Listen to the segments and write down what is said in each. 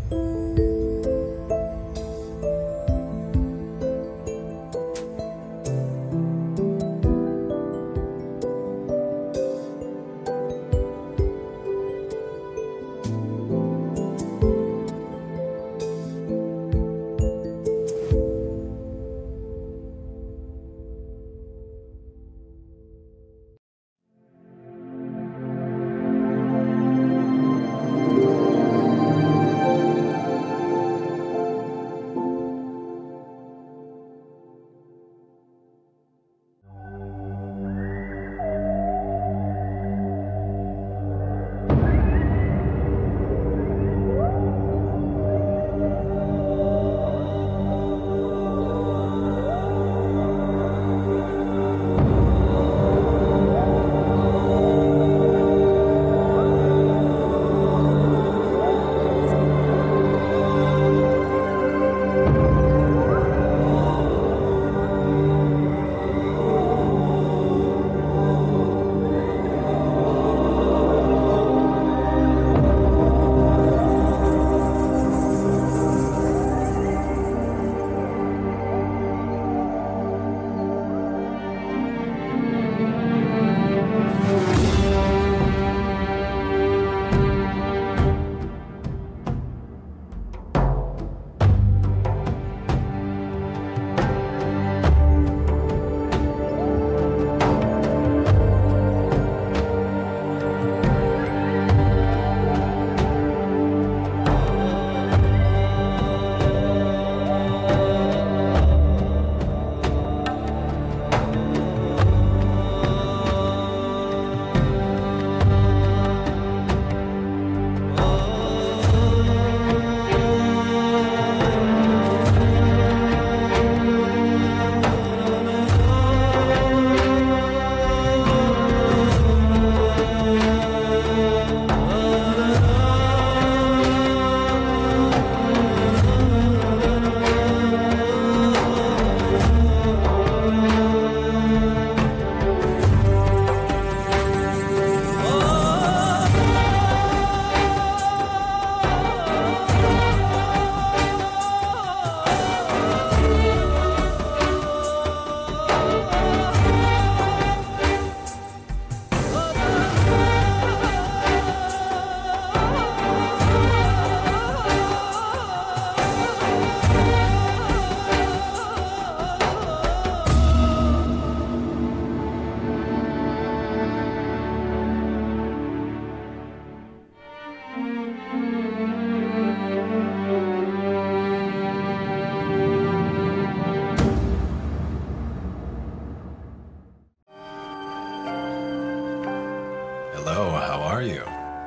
Hello, how are you?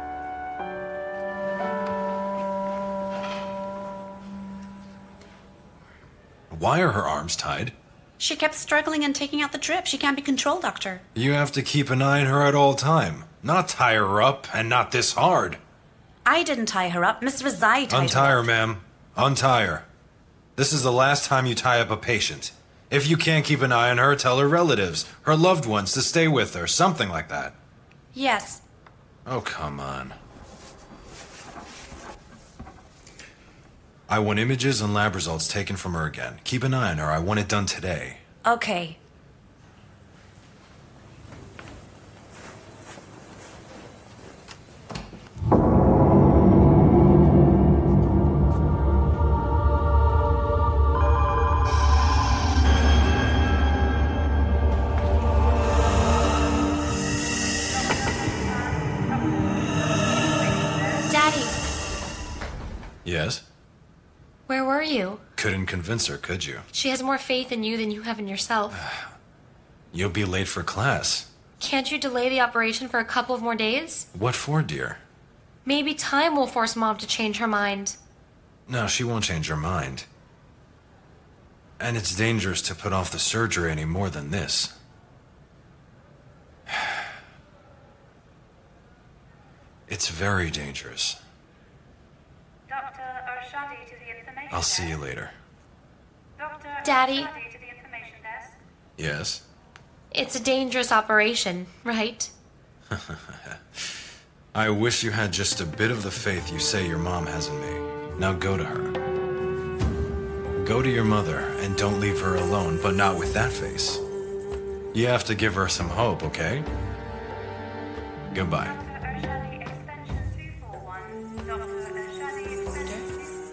Why are her arms tied? She kept struggling and taking out the drip. She can't be controlled, Doctor. You have to keep an eye on her at all time. Not tie her up, and not this hard. I didn't tie her up. Miss Rizai tied Untie her her, up. ma'am. Untie her. This is the last time you tie up a patient. If you can't keep an eye on her, tell her relatives, her loved ones to stay with her, something like that. Yes. Oh, come on. I want images and lab results taken from her again. Keep an eye on her. I want it done today. Okay. Daddy, Yes? Where were you? Couldn't convince her, could you? She has more faith in you than you have in yourself. You'll be late for class. Can't you delay the operation for a couple of more days? What for, dear? Maybe time will force Mom to change her mind. No, she won't change her mind. And it's dangerous to put off the surgery any more than this. It's very dangerous. Dr. Arshadi to the information I'll see you desk. later. Dr. Daddy? Arshadi to the information desk. Yes? It's a dangerous operation, right? I wish you had just a bit of the faith you say your mom has in me. Now go to her. Go to your mother and don't leave her alone, but not with that face. You have to give her some hope, okay? Goodbye. Dr. Urshadi, extension 241. Dr. Urshadi, extension 241.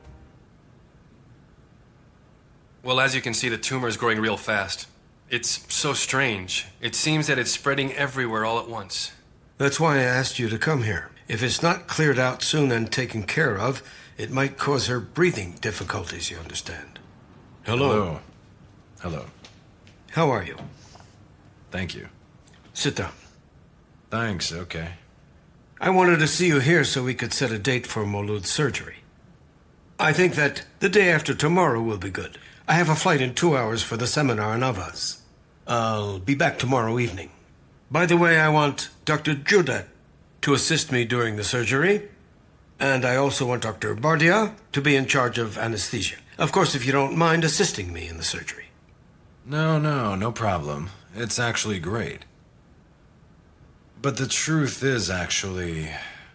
Well, as you can see, the tumor is growing real fast. It's so strange. It seems that it's spreading everywhere all at once. That's why I asked you to come here. If it's not cleared out soon and taken care of, it might cause her breathing difficulties, you understand. Hello. Hello. How are you? Thank you. Sit down. Thanks, okay. I wanted to see you here so we could set a date for Moloud's surgery. I think that the day after tomorrow will be good. I have a flight in 2 hours for the seminar in Avaz. I'll be back tomorrow evening. By the way, I want Dr. Judat to assist me during the surgery. And I also want Dr. Bardia to be in charge of anesthesia. Of course, if you don't mind assisting me in the surgery. No problem. It's actually great. But the truth is, actually,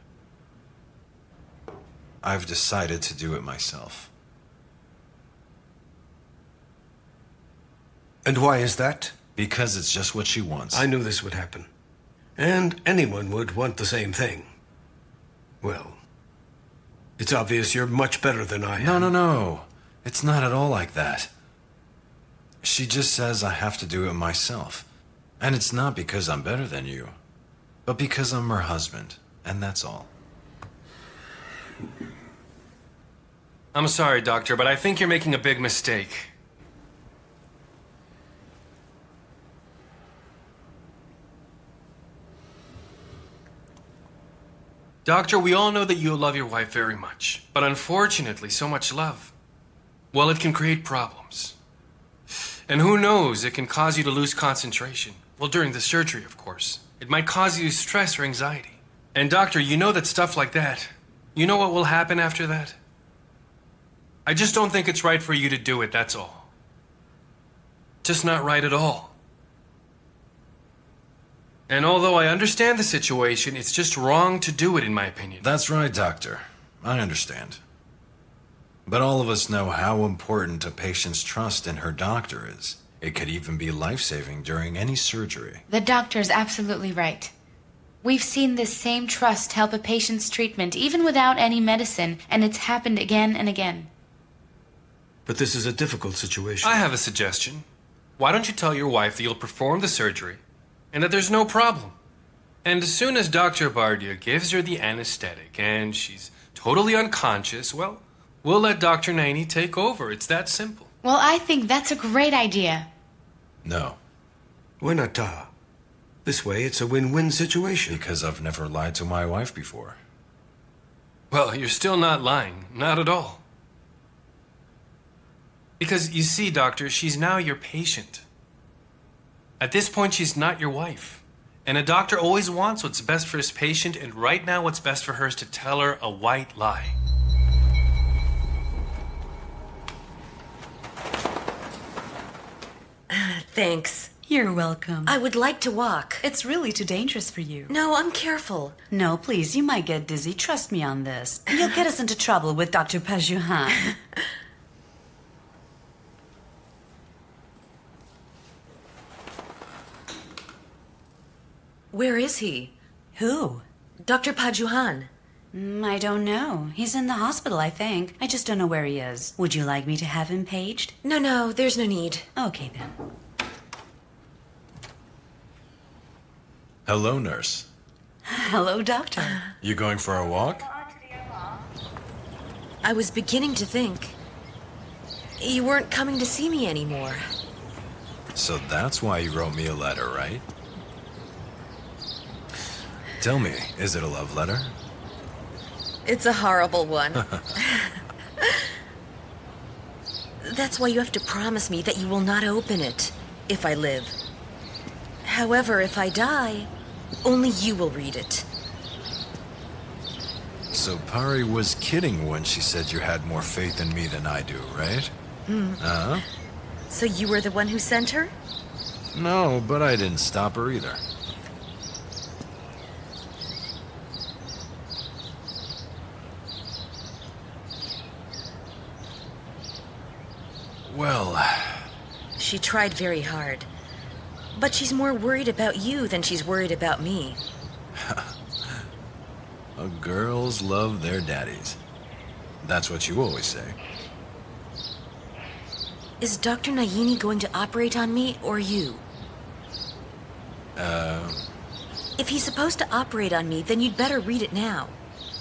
I've decided to do it myself. And why is that? Because it's just what she wants. I knew this would happen. And anyone would want the same thing. Well, it's obvious you're much better than I am. No. It's not at all like that. She just says I have to do it myself. And it's not because I'm better than you, but because I'm her husband, and that's all. I'm sorry, Doctor, but I think you're making a big mistake. Doctor, we all know that you love your wife very much, but unfortunately, so much love, well, it can create problems. And who knows, it can cause you to lose concentration. Well, during the surgery, of course. It might cause you stress or anxiety. And doctor, you know that stuff like that, you know what will happen after that? I just don't think it's right for you to do it, that's all. Just not right at all. And although I understand the situation, it's just wrong to do it, in my opinion. That's right, Doctor. I understand. But all of us know how important a patient's trust in her doctor is. It could even be life-saving during any surgery. The doctor's absolutely right. We've seen this same trust help a patient's treatment even without any medicine, and it's happened again and again. But this is a difficult situation. I have a suggestion. Why don't you tell your wife that you'll perform the surgery and that there's no problem? And as soon as Dr. Bardia gives her the anesthetic and she's totally unconscious, well, we'll let Dr. Naini take over. It's that simple. Well, I think that's a great idea. No, Why not, Taha? This way, it's a win-win situation. because I've never lied to my wife before. Well, you're still not lying. Not at all. Because, you see, doctor, she's now your patient. At this point, she's not your wife. And a doctor always wants what's best for his patient, and right now what's best for her is to tell her a white lie. Thanks. You're welcome. I would like to walk. It's really too dangerous for you. No, I'm careful. No, please, you might get dizzy. Trust me on this. You'll get us into trouble with Dr. Pajuhan. Where is he? Who? Dr. Pajuhan. I don't know. He's in the hospital, I think. I just don't know where he is. Would you like me to have him paged? No, there's no need. Okay, then. Hello, nurse. Hello, doctor. You going for a walk? I was beginning to think you weren't coming to see me anymore. So that's why you wrote me a letter, right? Tell me, is it a love letter? It's a horrible one. That's why you have to promise me that you will not open it if I live. However, if I die, only you will read it. So Pari was kidding when she said you had more faith in me than I do, right? Uh-huh. So you were the one who sent her? No, but I didn't stop her either. Well, She tried very hard. But she's more worried about you than she's worried about me. girls love their daddies. That's what you always say. Is Dr. Nayini going to operate on me or you? If he's supposed to operate on me, then you'd better read it now.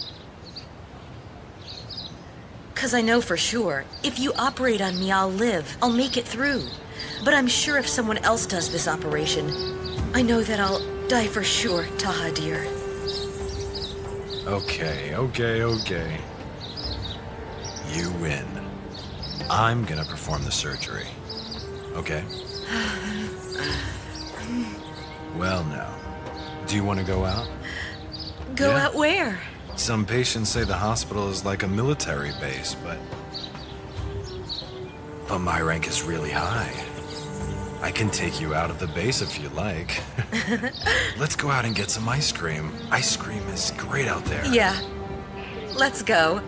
'Cause I know for sure, if you operate on me, I'll live. I'll make it through. But I'm sure if someone else does this operation, I know that I'll die for sure, Taha dear. Okay. You win. I'm gonna perform the surgery. Okay? Well, now, do you want to go out? Go Yeah. out where? Some patients say the hospital is like a military base, but my rank is really high. I can take you out of the base if you like. Let's go out and get some ice cream. Ice cream is great out there. Yeah. Let's go.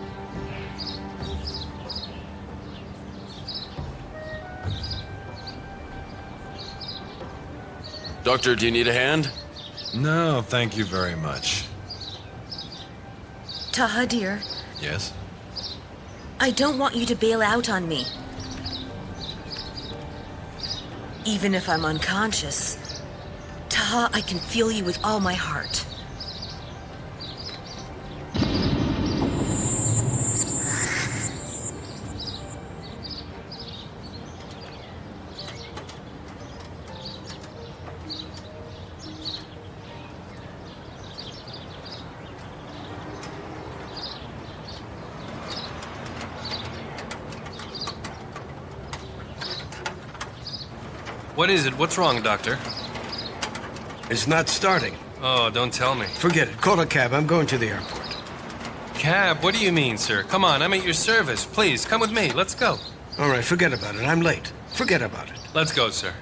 Doctor, do you need a hand? No, thank you very much. Taha dear, Yes? I don't want you to bail out on me. Even if I'm unconscious, Taha, I can feel you with all my heart. What is it? What's wrong, Doctor? It's not starting. Oh, don't tell me. Forget it. Call a cab. I'm going to the airport. Cab? What do you mean, sir? Come on, I'm at your service. Please, come with me. Let's go. All right, forget about it. I'm late. Forget about it. Let's go, sir.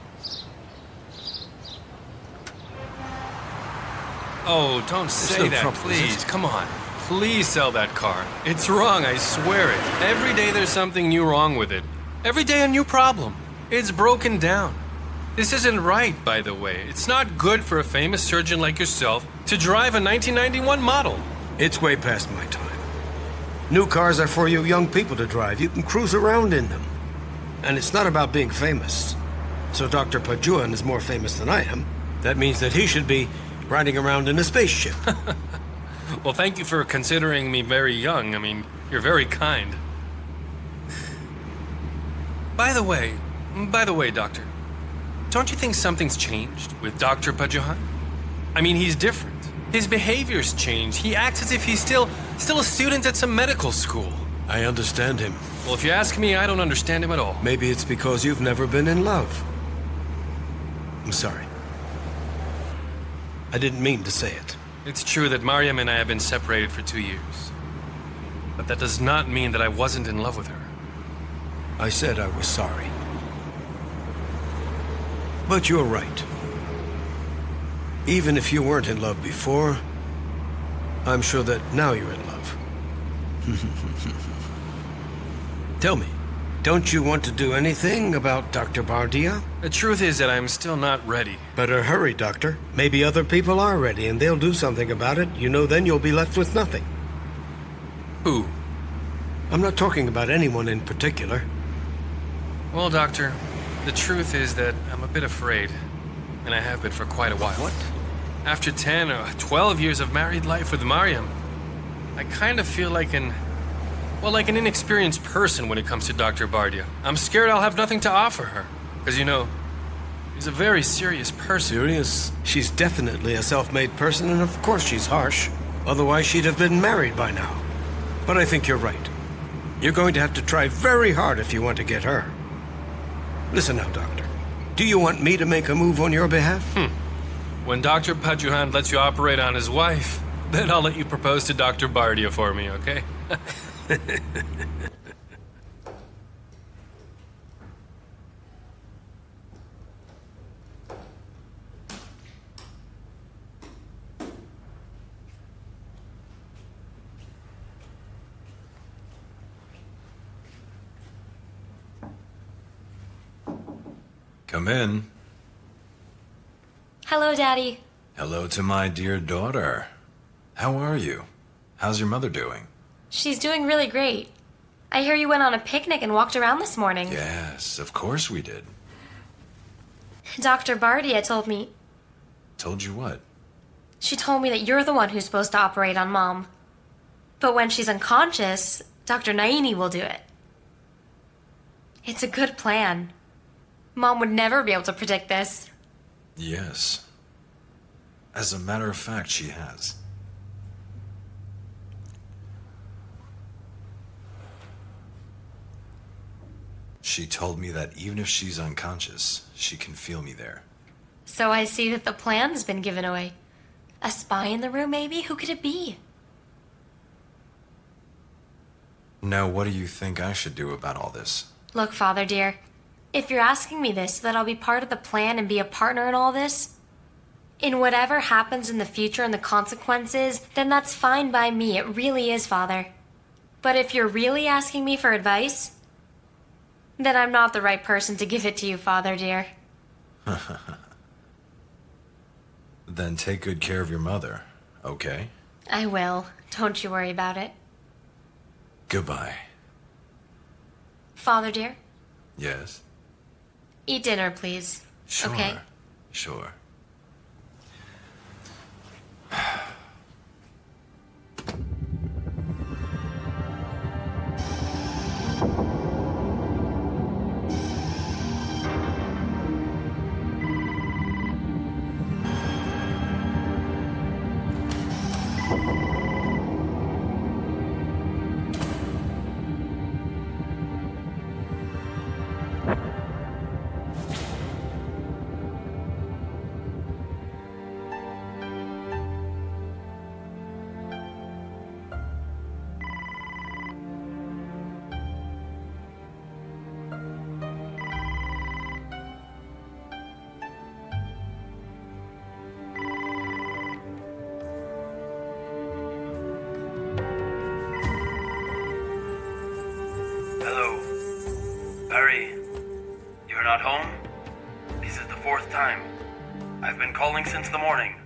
Oh, don't say no that, trouble, is please. it? Come on. Please sell that car. It's wrong, I swear it. Every day there's something new wrong with it. Every day a new problem. It's broken down. This isn't right, by the way. It's not good for a famous surgeon like yourself to drive a 1991 model. It's way past my time. New cars are for you young people to drive. You can cruise around in them. And it's not about being famous. So Dr. Pajuan is more famous than I am. That means that he should be riding around in a spaceship. Well, thank you for considering me very young. I mean, you're very kind. By the way, Doctor, don't you think something's changed with Dr. Pajuhan? I mean, he's different. His behavior's changed. He acts as if he's still a student at some medical school. I understand him. Well, if you ask me, I don't understand him at all. Maybe it's because you've never been in love. I'm sorry. I didn't mean to say it. It's true that Mariam and I have been separated for 2 years. But that does not mean that I wasn't in love with her. I said I was sorry. But you're right. Even if you weren't in love before, I'm sure that now you're in love. Tell me, don't you want to do anything about Dr. Bardia? The truth is that I'm still not ready. Better hurry, Doctor. Maybe other people are ready and they'll do something about it. You know, then you'll be left with nothing. Who? I'm not talking about anyone in particular. Well, Doctor, the truth is that I'm a bit afraid. And I have been for quite a while. What? After 10 or 12 years of married life with Mariam, I kind of feel like an inexperienced person when it comes to Dr. Bardia. I'm scared I'll have nothing to offer her. Because, you know, he's a very serious person. Serious? She's definitely a self-made person, and of course she's harsh. Otherwise she'd have been married by now. But I think you're right. You're going to have to try very hard if you want to get her. Listen now, Doctor. Do you want me to make a move on your behalf? When Dr. Pajuhan lets you operate on his wife, then I'll let you propose to Dr. Bardia for me, okay? Come in. Hello, Daddy. Hello to my dear daughter. How are you? How's your mother doing? She's doing really great. I hear you went on a picnic and walked around this morning. Yes, of course we did. Dr. Bardia told me. Told you what? She told me that you're the one who's supposed to operate on Mom. But when she's unconscious, Dr. Naini will do it. It's a good plan. Mom would never be able to predict this. Yes. As a matter of fact, she has. She told me that even if she's unconscious, she can feel me there. So I see that the plan's been given away. A spy in the room, maybe? Who could it be? Now, what do you think I should do about all this? Look, Father dear, if you're asking me this so that I'll be part of the plan and be a partner in all this, in whatever happens in the future and the consequences, then that's fine by me. It really is, Father. But if you're really asking me for advice, then I'm not the right person to give it to you, Father dear. Then take good care of your mother, okay? I will. Don't you worry about it. Goodbye. Father dear, Yes? eat dinner, please. Sure. Okay. Sure. Hello. Barry, you're not home? This is the fourth time. I've been calling since the morning.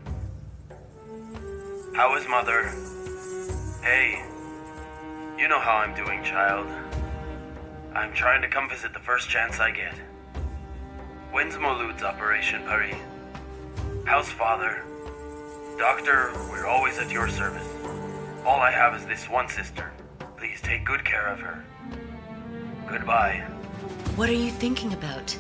How is Mother? Hey, you know how I'm doing, child. I'm trying to come visit the first chance I get. When's Moloud's operation, Pari? How's Father? Doctor, we're always at your service. All I have is this one sister. Please take good care of her. Goodbye. What are you thinking about?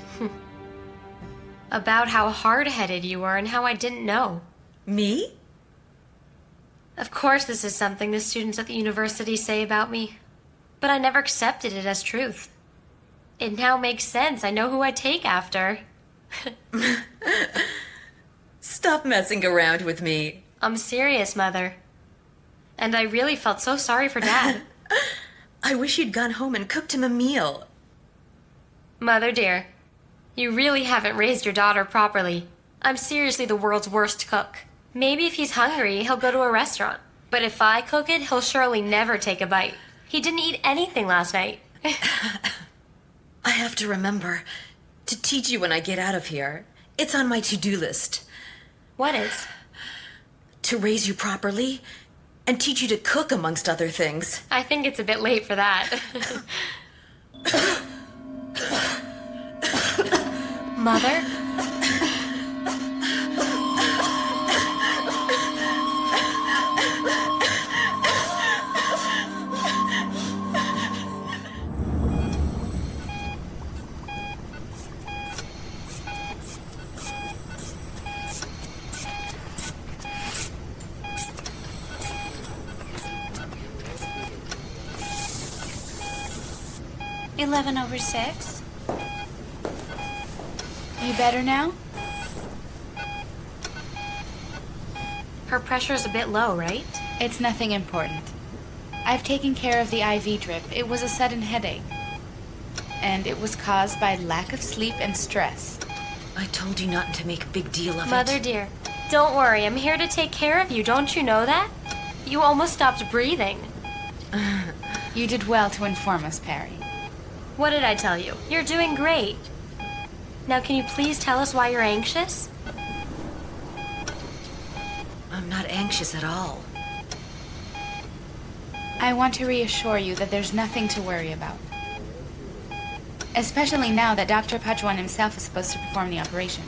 About how hard-headed you were and how I didn't know. Me? Of course this is something the students at the university say about me, but I never accepted it as truth. It now makes sense. I know who I take after. Stop messing around with me. I'm serious, Mother. And I really felt so sorry for Dad. I wish you'd gone home and cooked him a meal. Mother dear, you really haven't raised your daughter properly. I'm seriously the world's worst cook. Maybe if he's hungry, he'll go to a restaurant. But if I cook it, he'll surely never take a bite. He didn't eat anything last night. I have to remember to teach you when I get out of here. It's on my to-do list. What is? To raise you properly and teach you to cook, amongst other things. I think it's a bit late for that. Mother? Eleven over 6. You better now? Her pressure's a bit low, right? It's nothing important. I've taken care of the IV drip. It was a sudden headache. And it was caused by lack of sleep and stress. I told you not to make a big deal of Mother it. dear, don't worry. I'm here to take care of you. Don't you know that? You almost stopped breathing. You did well to inform us, Perry. What did I tell you? You're doing great. Now, can you please tell us why you're anxious? I'm not anxious at all. I want to reassure you that there's nothing to worry about. Especially now that Dr. Pajuan himself is supposed to perform the operation.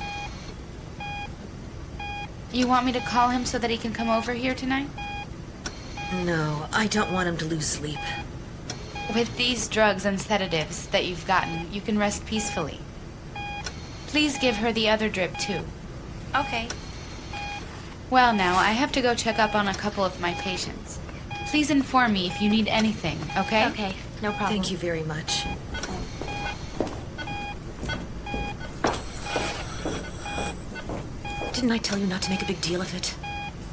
You want me to call him so that he can come over here tonight? No, I don't want him to lose sleep. With these drugs and sedatives that you've gotten, you can rest peacefully. Please give her the other drip, too. Okay. Well, now, I have to go check up on a couple of my patients. Please inform me if you need anything, okay? Okay, no problem. Thank you very much. Didn't I tell you not to make a big deal of it?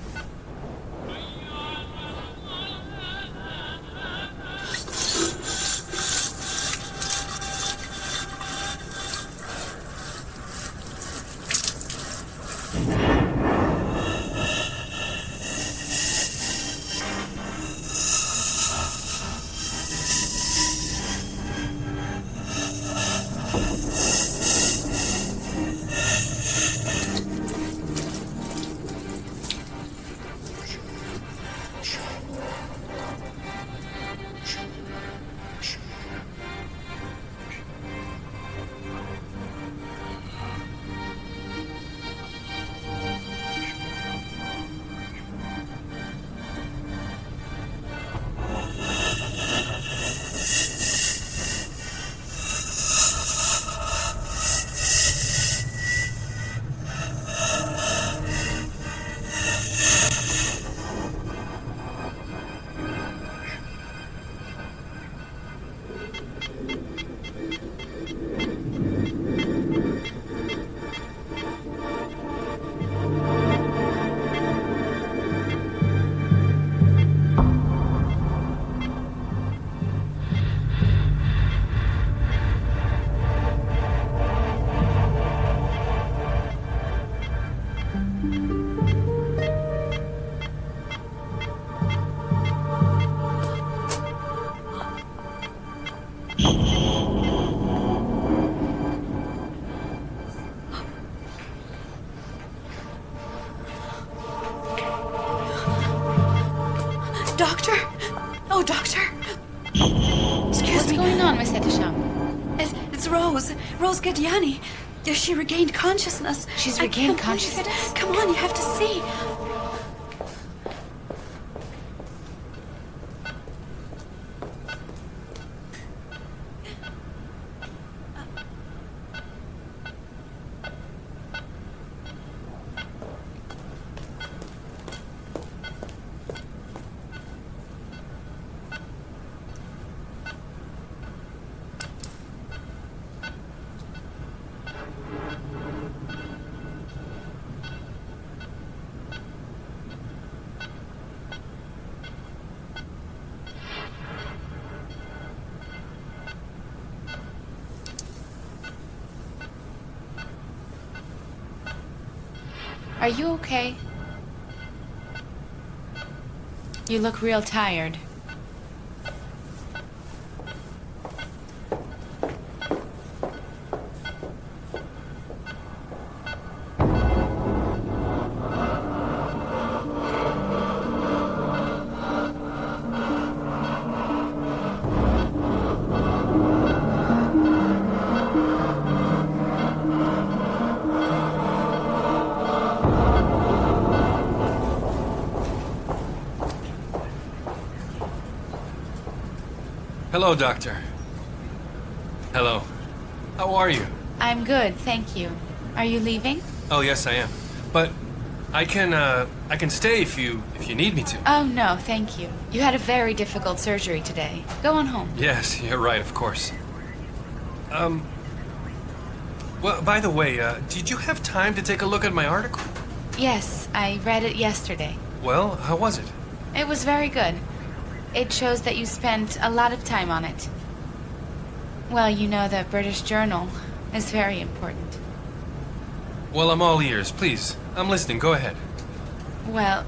Doctor? Oh, doctor. What's going on, Miss Etisham? It's Rose. Rose Gadiani. She regained consciousness. She's I regained can't believe it. consciousness? Come on, you have to see. Are you okay? You look real tired. Hello, Doctor. Hello. How are you? I'm good, thank you. Are you leaving? Oh, yes, I am. But I can stay if you need me to. Oh, no, thank you. You had a very difficult surgery today. Go on home. Yes, you're right, of course. Well, by the way, did you have time to take a look at my article? Yes, I read it yesterday. Well, how was it? It was very good. It shows that you spent a lot of time on it. Well, you know, the British Journal is very important. Well, I'm all ears. Please, I'm listening. Go ahead. Well,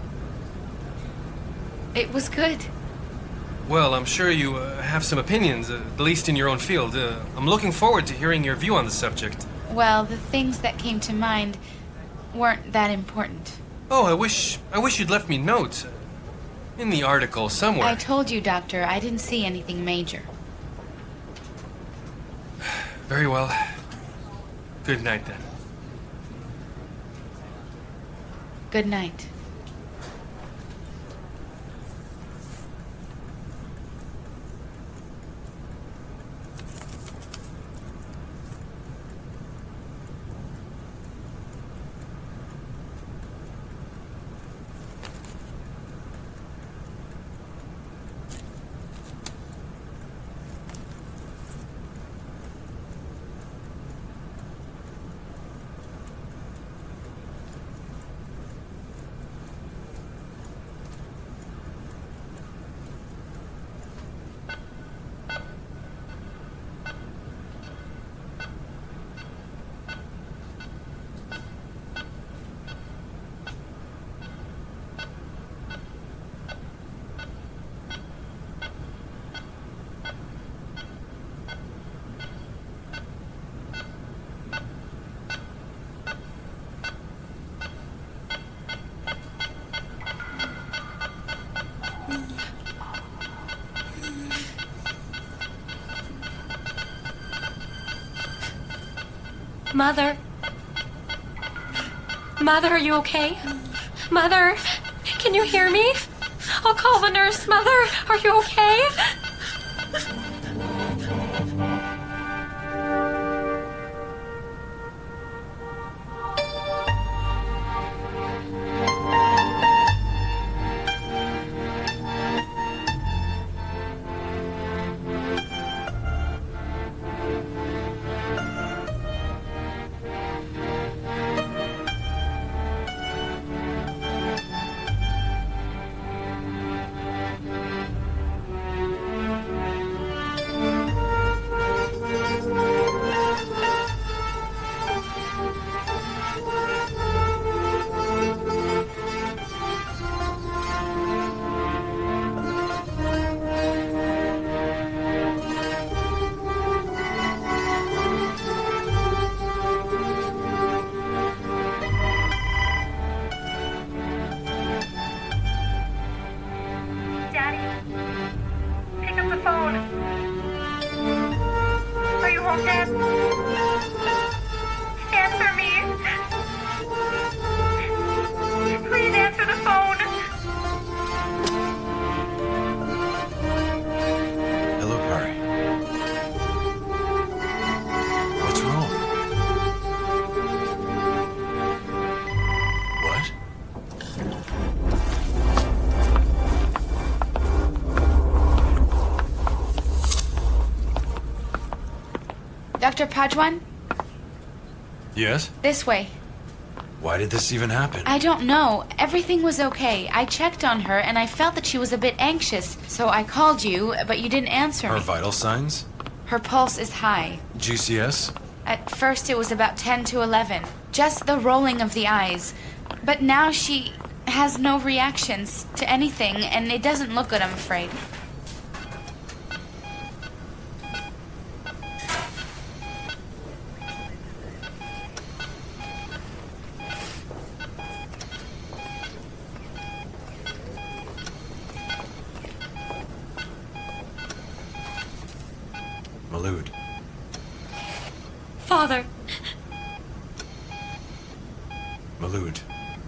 it was good. Well, I'm sure you have some opinions, at least in your own field. I'm looking forward to hearing your view on the subject. Well, the things that came to mind weren't that important. Oh, I wish you'd left me notes. In the article, somewhere. I told you, Doctor, I didn't see anything major. Very well. Good night, then. Good night. Mother? Mother, are you okay? Mother, can you hear me? I'll call the nurse. Mother, are you okay? Dr. Pajwan? Yes? This way. Why did this even happen? I don't know. Everything was okay. I checked on her and I felt that she was a bit anxious, so I called you, but you didn't answer me. Her vital signs? Her pulse is high. GCS? At first it was about 10 to 11. Just the rolling of the eyes. But now she has no reactions to anything, and it doesn't look good, I'm afraid. Malud. Father. Malud.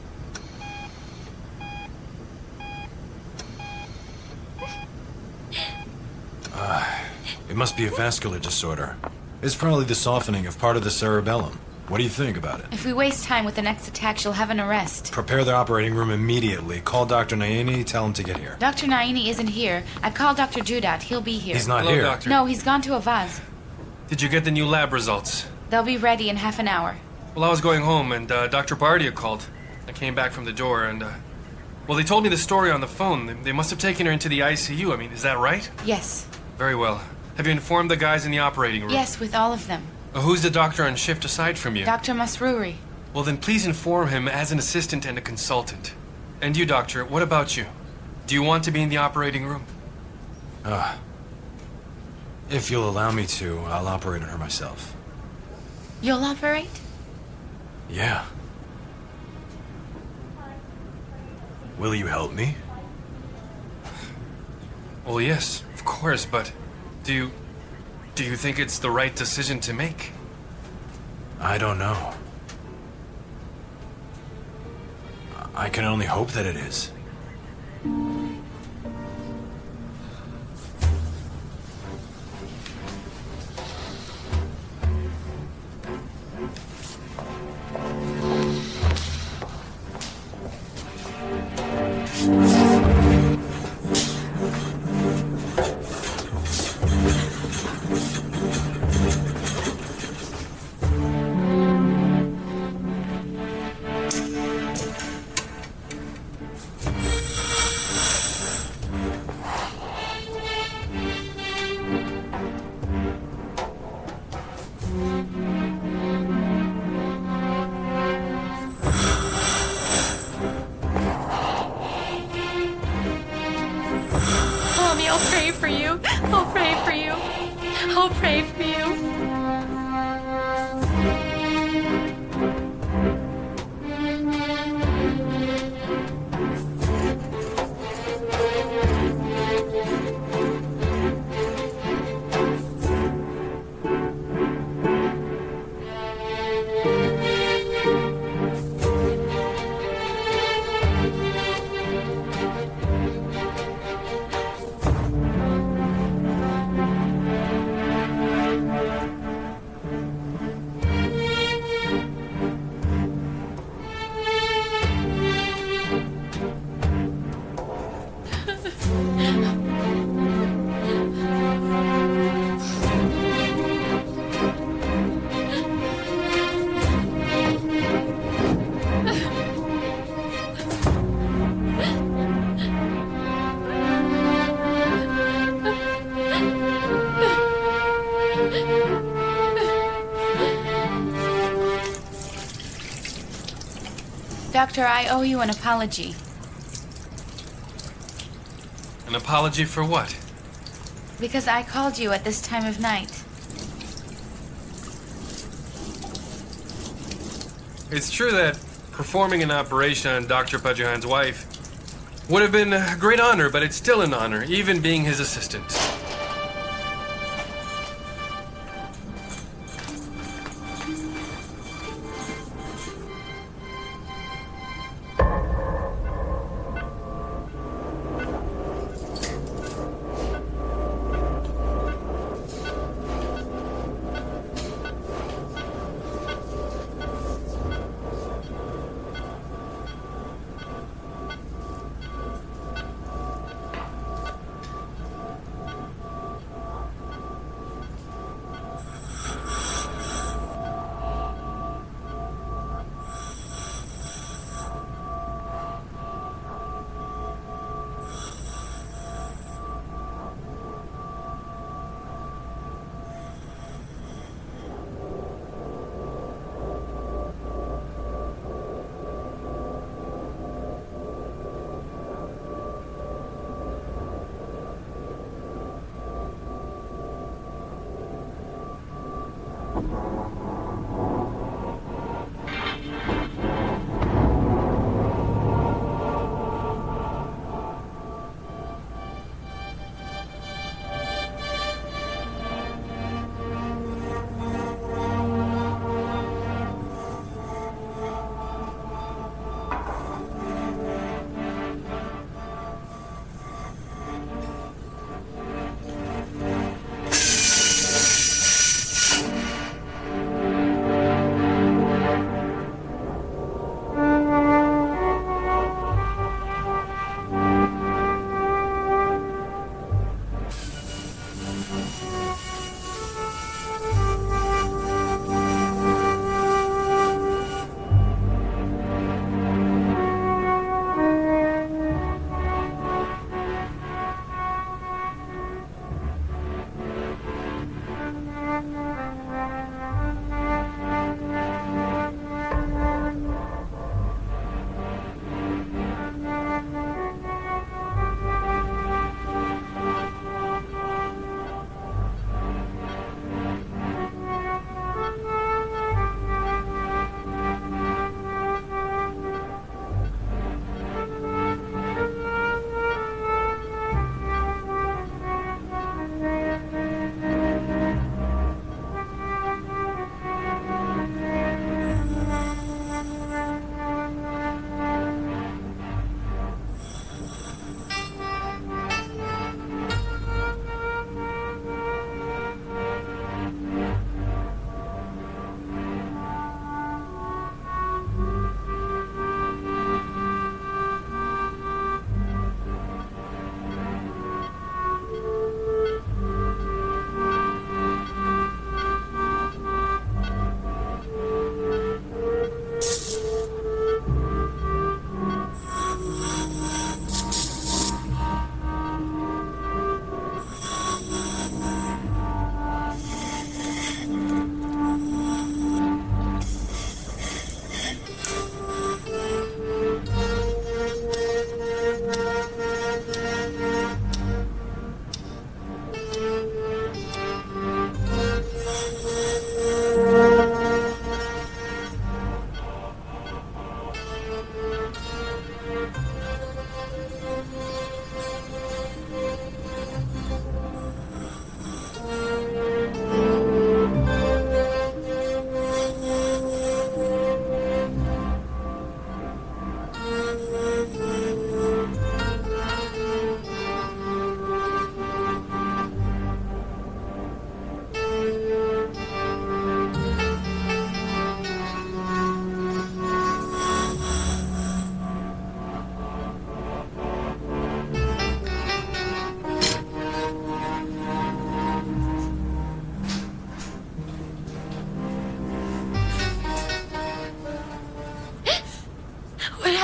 It must be a vascular disorder. It's probably the softening of part of the cerebellum. What do you think about it? If we waste time with the next attack, she'll have an arrest. Prepare the operating room immediately. Call Dr. Naini, tell him to get here. Dr. Naini isn't here. I called Dr. Judat. He'll be here. He's not Hello, here. Doctor. No, he's gone to Avaz. Did you get the new lab results? They'll be ready in half an hour. Well, I was going home, and Dr. Bardia called. I came back from the door, and, well, they told me the story on the phone. They must have taken her into the ICU. I mean, is that right? Yes. Very well. Have you informed the guys in the operating room? Yes, with all of them. Who's the doctor on shift aside from you? Dr. Masruri. Well, then please inform him as an assistant and a consultant. And you, doctor, what about you? Do you want to be in the operating room? If you'll allow me to, I'll operate on her myself. You'll operate? Yeah. Will you help me? Well, yes, of course, but do you think it's the right decision to make? I don't know. I can only hope that it is. Mommy, I'll pray for you. I'll pray for you. I'll pray for you. Doctor, I owe you an apology. An apology for what? Because I called you at this time of night. It's true that performing an operation on Dr. Pajahan's wife would have been a great honor, but it's still an honor, even being his assistant.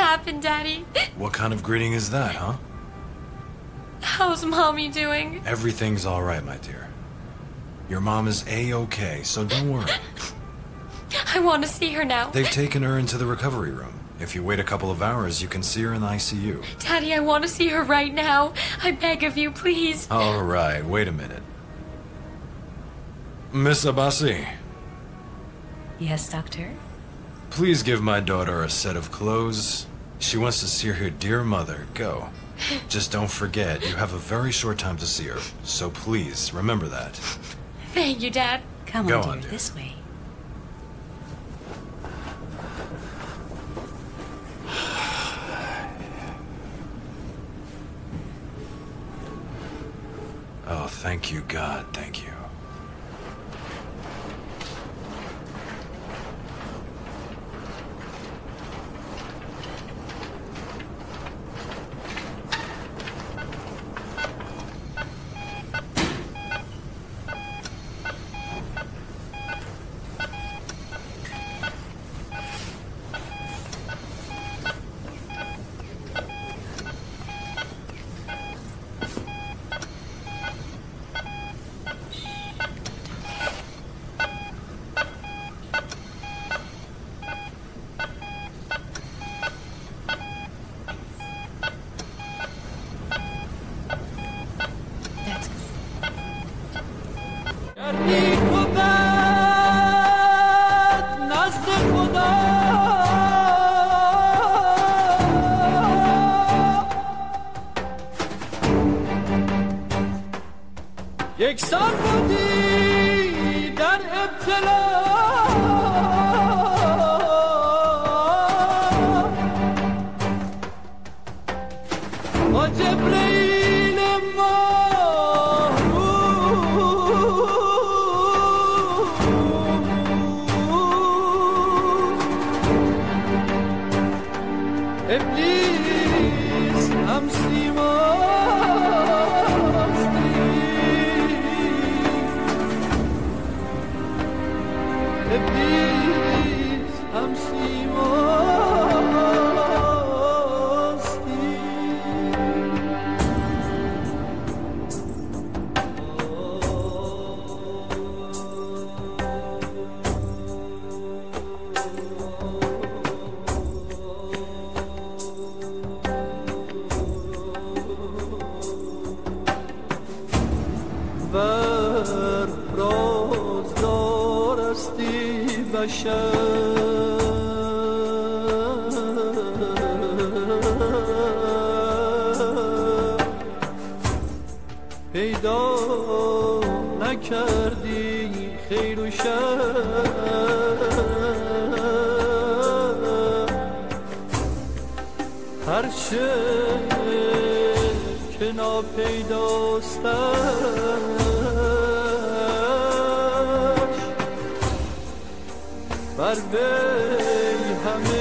happened, Daddy? What kind of greeting is that, huh? How's Mommy doing? Everything's all right, my dear. Your mom is A-okay, so don't worry. I want to see her now. They've taken her into the recovery room. If you wait a couple of hours, you can see her in the ICU. Daddy, I want to see her right now. I beg of you, please. All right, wait a minute. Miss Abbasi, Yes, Doctor? please give my daughter a set of clothes. She wants to see her dear mother. Go. Just don't forget, you have a very short time to see her. So please, remember that. Thank you, Dad. Come Go on, on, dear, dear. this way. Oh, thank you, God, thank you. That's یکسان بودی در ابتلا با جبرئیل ابلیس هم ابلیس هم سیماستی ور رازدار استی بشر پیدا نکردی خیر و شر هر چه که ناپیداستش بر وی همه